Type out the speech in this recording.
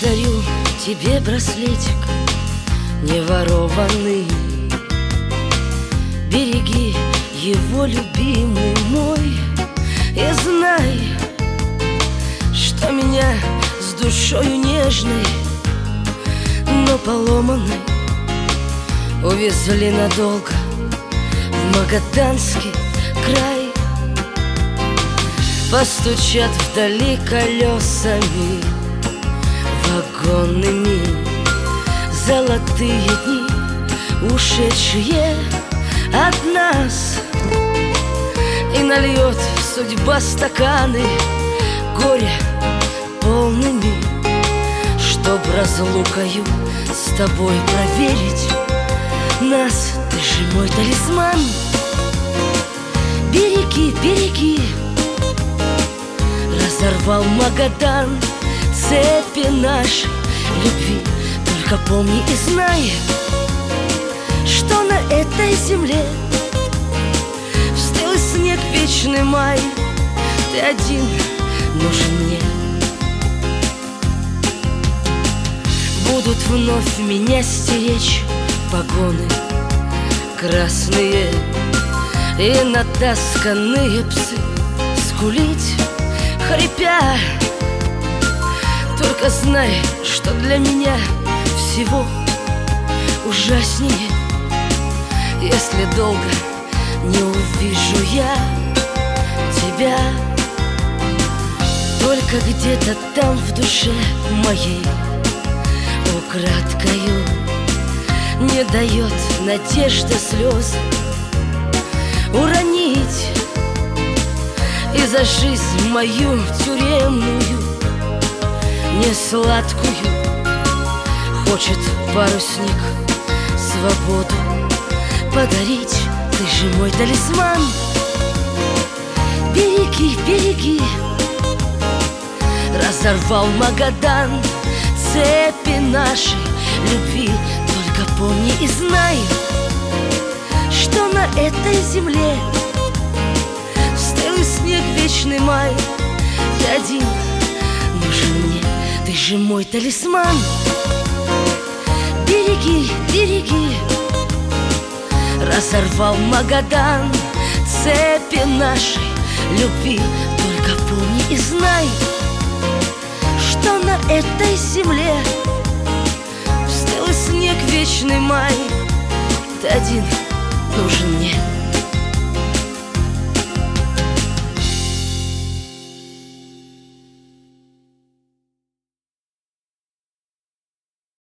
дарю тебе браслетик не ворованный. Береги его, любимый мой, и знай, что меня с душою нежной, но поломанной, увезли надолго в Магаданский край. Постучат вдали колесами вагонными золотые дни, ушедшие от нас, и нальет судьба стаканы горя полными, чтоб разлукою с тобой проверить нас. Ты же мой талисман, береги, береги. Разорвал Магадан цепи нашей любви. Только помни и знай, что на этой земле в стылый снег вечный май ты один нужен мне. Будут вновь меня стеречь погоны красные и натасканные псы скулить, хрипя. Только знай, что для меня всего ужаснее, если долго не увижу я тебя. Только где-то там в душе моей украдкою не дает надежда слез уронить, и за жизнь мою тюремную несладкую хочет парусник свободу подарить. Ты же мой талисман, береги, береги. Разорвал Магадан цепи нашей любви. Только помни и знай, что на этой земле в стылый снег вечный май ты один нужен мне. Ты же мой талисман, береги, береги. Разорвал Магадан цепи нашей любви. Только помни и знай, что на этой земле в стылый снег вечный май ты один нужен мне.